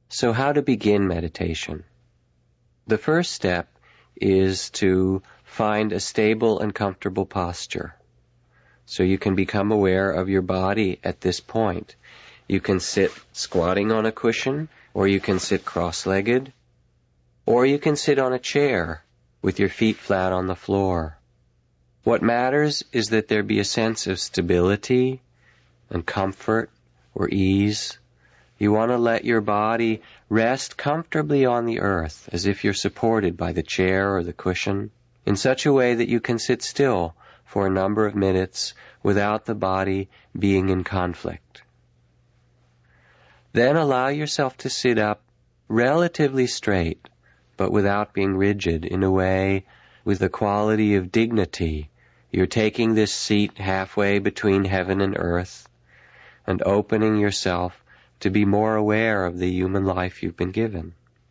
So how to begin meditation? The first step is to find a stable and comfortable posture. So you can become aware of your body at this point. You can sit squatting on a cushion, or you can sit cross-legged, or you can sit on a chair with your feet flat on the floor. What matters is that there be a sense of stability and comfort or ease. You want to let your body rest comfortably on the earth, as if you're supported by the chair or the cushion, in such a way that you can sit still for a number of minutes without the body being in conflict. Then allow yourself to sit up relatively straight, but without being rigid, in a way with the quality of dignity. You're taking this seat halfway between heaven and earth and opening yourself to be more aware of the human life you've been given.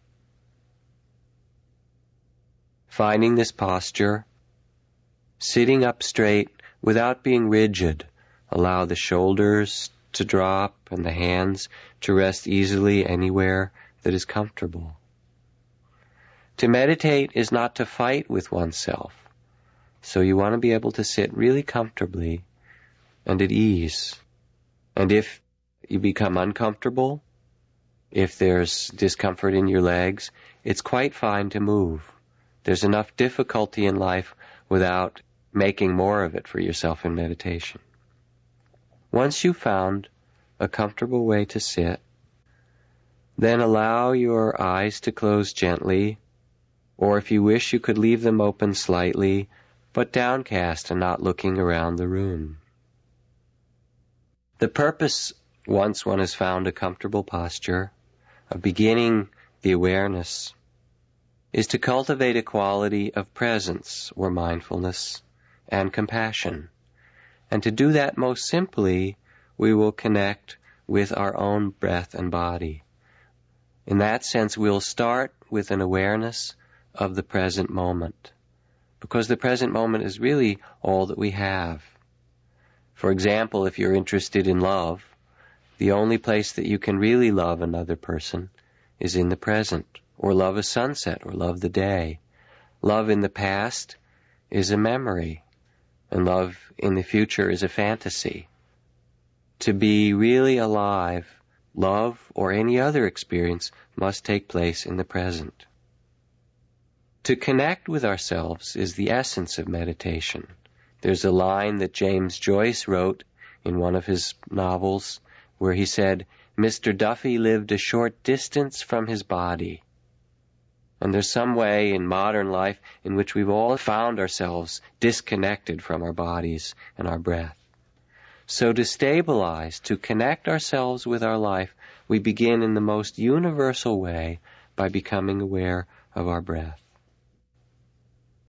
Finding this posture, sitting up straight without being rigid. Allow the shoulders to drop and the hands to rest easily anywhere that is comfortable. To meditate is not to fight with oneself. So you want to be able to sit really comfortably and at ease. And if you become uncomfortable, if there's discomfort in your legs, it's quite fine to move. There's enough difficulty in life without making more of it for yourself in meditation. Once you've found a comfortable way to sit, then allow your eyes to close gently, or if you wish you could leave them open slightly, but downcast and not looking around the room. The purpose, once one has found a comfortable posture, of beginning the awareness, is to cultivate a quality of presence or mindfulness and compassion. And to do that most simply, we will connect with our own breath and body. In that sense, we'll start with an awareness of the present moment, because the present moment is really all that we have. For example, if you're interested in love, the only place that you can really love another person is in the present, or love a sunset, or love the day. Love in the past is a memory, and love in the future is a fantasy. To be really alive, love or any other experience must take place in the present. To connect with ourselves is the essence of meditation. There's a line that James Joyce wrote in one of his novels where he said, "Mr. Duffy lived a short distance from his body." And there's some way in modern life in which we've all found ourselves disconnected from our bodies and our breath. So to stabilize, to connect ourselves with our life, we begin in the most universal way by becoming aware of our breath.